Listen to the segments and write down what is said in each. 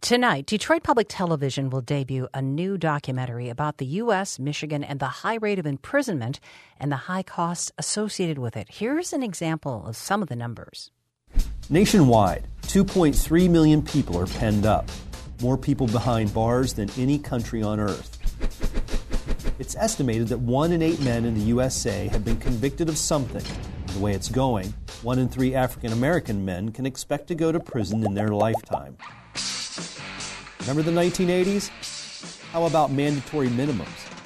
Tonight, Detroit Public Television will debut a new documentary about the U.S., Michigan, and the high rate of imprisonment and the high costs associated with it. Here's an example of some of the numbers. Nationwide, 2.3 million people are penned up, more people behind bars than any country on earth. It's estimated that 1 in 8 men in the USA have been convicted of something. The way it's going, 1 in 3 African American men can expect to go to prison in their lifetime. Remember the 1980s? How about mandatory minimums?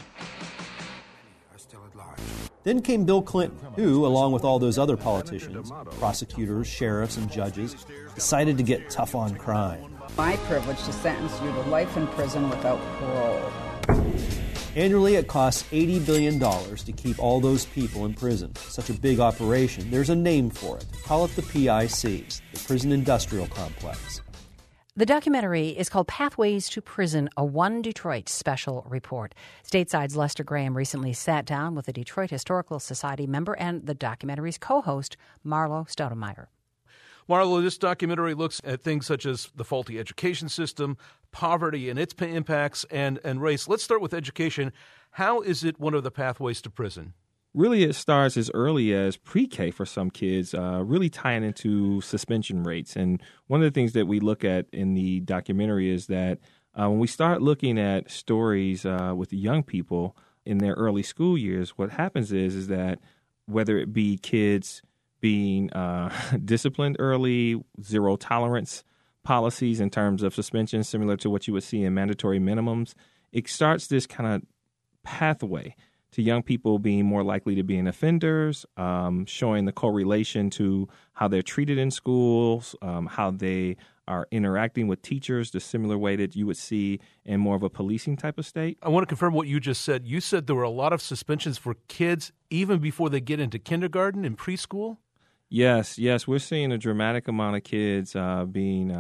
Then came Bill Clinton, who, along with all those other politicians, prosecutors, sheriffs, and judges, decided to get tough on crime. My privilege to sentence you to life in prison without parole. Annually, it costs $80 billion to keep all those people in prison. Such a big operation, there's a name for it. Call it the PIC, the Prison Industrial Complex. The documentary is called Pathways to Prison, a One Detroit special report. Stateside's Lester Graham recently sat down with a Detroit Historical Society member and the documentary's co-host, Marlo Staudemeyer. Marlo, this documentary looks at things such as the faulty education system, poverty and its impacts, and race. Let's start with education. How is it one of the pathways to prison? Really, it starts as early as pre-K for some kids, really tying into suspension rates. And one of the things that we look at in the documentary is that when we start looking at stories with young people in their early school years, what happens is that whether it be kids being disciplined early, zero tolerance policies in terms of suspension, similar to what you would see in mandatory minimums, it starts this kind of pathway to young people being more likely to be offenders, showing the correlation to how they're treated in schools, how they are interacting with teachers, the similar way that you would see in more of a policing type of state. I want to confirm what you just said. You said there were a lot of suspensions for kids even before they get into kindergarten and preschool? Yes. We're seeing a dramatic amount of kids being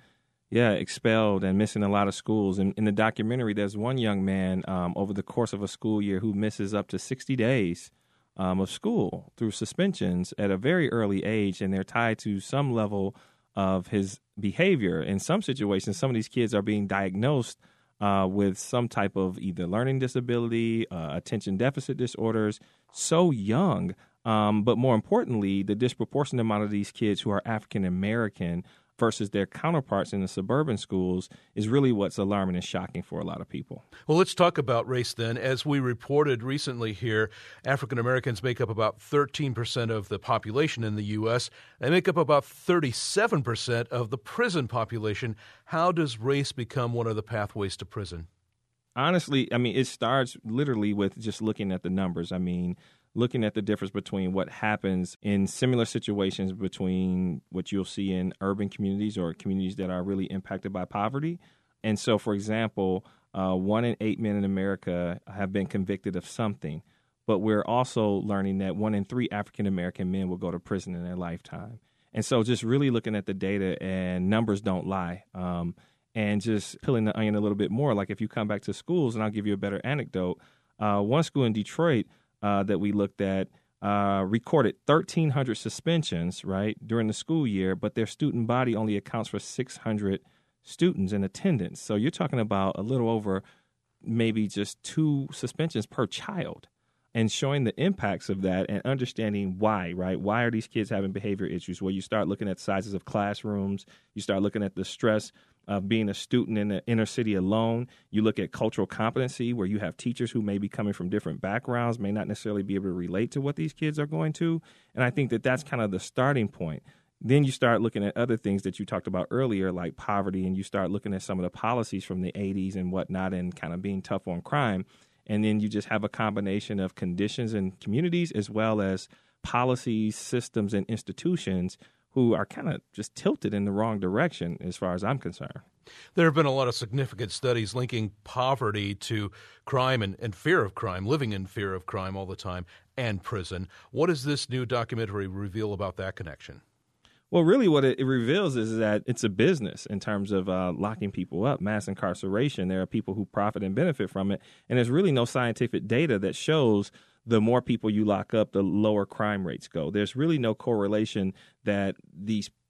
expelled and missing a lot of schools. In the documentary, there's one young man over the course of a school year who misses up to 60 days of school through suspensions at a very early age, and they're tied to some level of his behavior. In some situations, some of these kids are being diagnosed with some type of either learning disability, attention deficit disorders, so young. But more importantly, the disproportionate amount of these kids who are African American versus their counterparts in the suburban schools is really what's alarming and shocking for a lot of people. Well, let's talk about race then. As we reported recently here, African Americans make up about 13% of the population in the U.S. They make up about 37% of the prison population. How does race become one of the pathways to prison? Honestly, it starts literally with just looking at the numbers. Looking at the difference between what happens in similar situations between what you'll see in urban communities or communities that are really impacted by poverty. And so, for example, 1 in 8 men in America have been convicted of something. But we're also learning that 1 in 3 African American men will go to prison in their lifetime. And so just really looking at the data, and numbers don't lie. And just peeling the onion a little bit more, like if you come back to schools, and I'll give you a better anecdote. One school in Detroit that we looked at recorded 1,300 suspensions, right, during the school year, but their student body only accounts for 600 students in attendance. So you're talking about a little over maybe just 2 suspensions per child, and showing the impacts of that and understanding why, right? Why are these kids having behavior issues? Well, you start looking at sizes of classrooms. You start looking at the stress of being a student in the inner city alone. You look at cultural competency, where you have teachers who may be coming from different backgrounds, may not necessarily be able to relate to what these kids are going to. And I think that that's kind of the starting point. Then you start looking at other things that you talked about earlier, like poverty, and you start looking at some of the policies from the 80s and whatnot, and kind of being tough on crime. And then you just have a combination of conditions and communities, as well as policies, systems, and institutions who are kind of just tilted in the wrong direction as far as I'm concerned. There have been a lot of significant studies linking poverty to crime and fear of crime, living in fear of crime all the time, and prison. What does this new documentary reveal about that connection? Well, really what it reveals is that it's a business in terms of locking people up, mass incarceration. There are people who profit and benefit from it, and there's really no scientific data that shows the more people you lock up, the lower crime rates go. There's really no correlation that these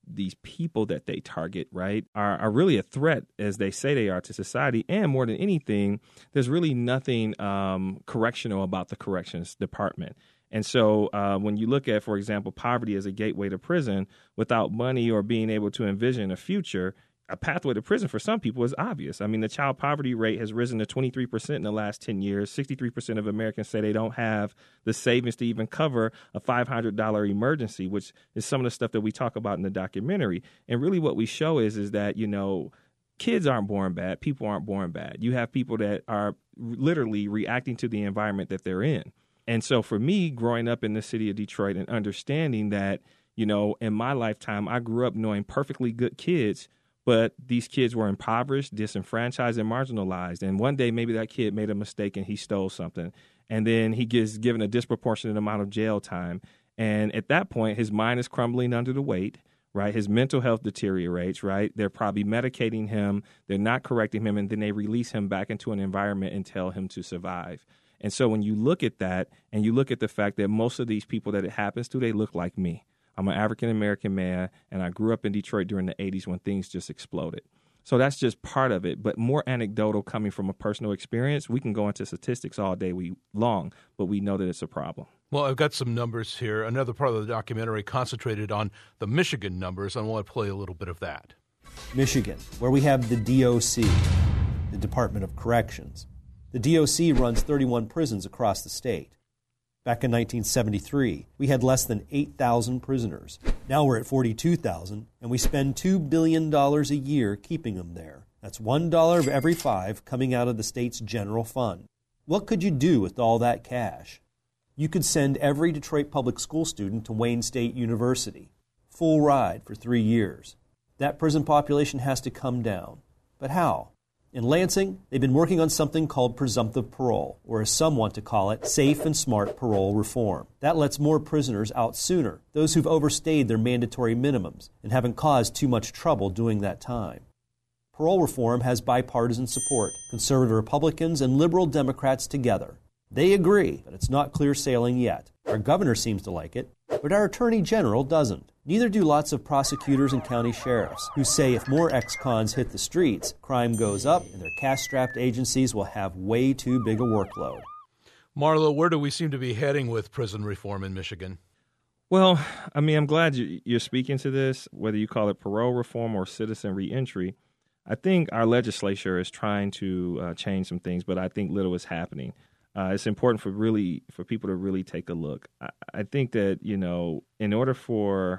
these people that they target, right, are really a threat, as they say they are, to society. And more than anything, there's really nothing correctional about the corrections department. And so when you look at, for example, poverty as a gateway to prison, without money or being able to envision a future, a pathway to prison for some people is obvious. I mean, the child poverty rate has risen to 23% in the last 10 years. 63% of Americans say they don't have the savings to even cover a $500 emergency, which is some of the stuff that we talk about in the documentary. And really what we show is that, you know, kids aren't born bad. People aren't born bad. You have people that are literally reacting to the environment that they're in. And so for me, growing up in the city of Detroit and understanding that, you know, in my lifetime, I grew up knowing perfectly good kids, but these kids were impoverished, disenfranchised, and marginalized. And one day, maybe that kid made a mistake and he stole something. And then he gets given a disproportionate amount of jail time. And at that point, his mind is crumbling under the weight, right? His mental health deteriorates, right? They're probably medicating him. They're not correcting him. And then they release him back into an environment and tell him to survive. And so when you look at that and you look at the fact that most of these people that it happens to, they look like me. I'm an African-American man, and I grew up in Detroit during the 80s when things just exploded. So that's just part of it, but more anecdotal coming from a personal experience. We can go into statistics all day long, but we know that it's a problem. Well, I've got some numbers here. Another part of the documentary concentrated on the Michigan numbers. I want to play a little bit of that. Michigan, where we have the DOC, the Department of Corrections. The DOC runs 31 prisons across the state. Back in 1973, we had less than 8,000 prisoners. Now we're at 42,000, and we spend $2 billion a year keeping them there. That's $1 of every 5 coming out of the state's general fund. What could you do with all that cash? You could send every Detroit public school student to Wayne State University. Full ride for 3 years. That prison population has to come down. But how? In Lansing, they've been working on something called presumptive parole, or as some want to call it, safe and smart parole reform. That lets more prisoners out sooner, those who've overstayed their mandatory minimums and haven't caused too much trouble doing that time. Parole reform has bipartisan support, conservative Republicans and liberal Democrats together. They agree, but it's not clear sailing yet. Our governor seems to like it, but our attorney general doesn't. Neither do lots of prosecutors and county sheriffs, who say if more ex-cons hit the streets, crime goes up and their cash-strapped agencies will have way too big a workload. Marlo, where do we seem to be heading with prison reform in Michigan? Well, I mean, I'm glad you're speaking to this, whether you call it parole reform or citizen reentry. I think our legislature is trying to change some things, but I think little is happening. It's important for people to really take a look. I think that, you know, in order for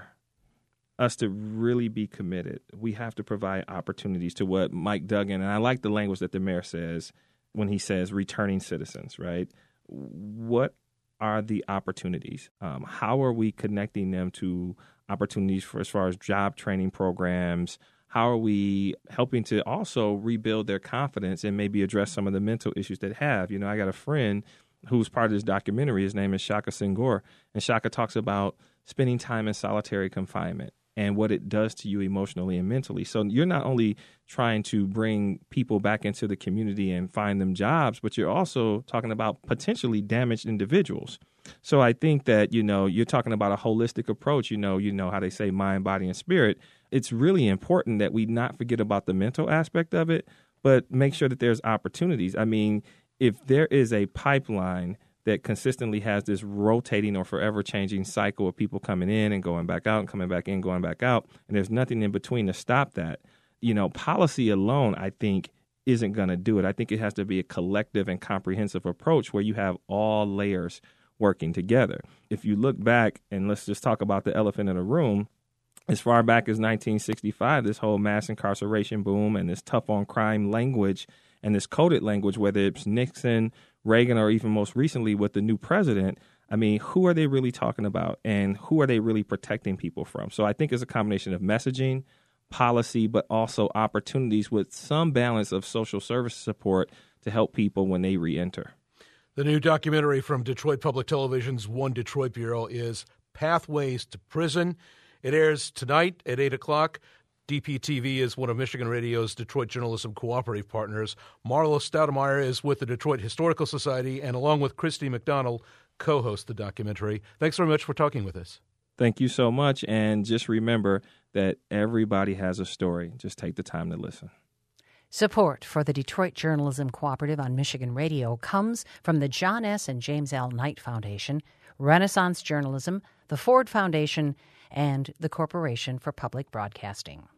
us to really be committed, we have to provide opportunities to what Mike Duggan, and I like the language that the mayor says when he says returning citizens, right? What are the opportunities? How are we connecting them to opportunities for as far as job training programs? How are we helping to also rebuild their confidence and maybe address some of the mental issues that have? You know, I got a friend who's part of this documentary. His name is Shaka Senghor, and Shaka talks about spending time in solitary confinement and what it does to you emotionally and mentally. So you're not only trying to bring people back into the community and find them jobs, but you're also talking about potentially damaged individuals. So I think that, you know, you're talking about a holistic approach, you know how they say mind, body, and spirit. It's really important that we not forget about the mental aspect of it, but make sure that there's opportunities. I mean, if there is a pipeline that consistently has this rotating or forever changing cycle of people coming in and going back out and coming back in, going back out, and there's nothing in between to stop that, you know, policy alone, I think, isn't going to do it. I think it has to be a collective and comprehensive approach where you have all layers working together. If you look back, and let's just talk about the elephant in the room, as far back as 1965, this whole mass incarceration boom and this tough on crime language and this coded language, whether it's Nixon, Reagan, or even most recently with the new president, I mean, who are they really talking about and who are they really protecting people from? So I think it's a combination of messaging, policy, but also opportunities with some balance of social service support to help people when they reenter. The new documentary from Detroit Public Television's One Detroit Bureau is Pathways to Prison. It airs tonight at 8 o'clock. DPTV is one of Michigan Radio's Detroit Journalism Cooperative partners. Marlo Stoudemeyer is with the Detroit Historical Society and along with Christy McDonald, co-host the documentary. Thanks very much for talking with us. Thank you so much. And just remember that everybody has a story. Just take the time to listen. Support for the Detroit Journalism Cooperative on Michigan Radio comes from the John S. and James L. Knight Foundation, Renaissance Journalism, the Ford Foundation, and the Corporation for Public Broadcasting.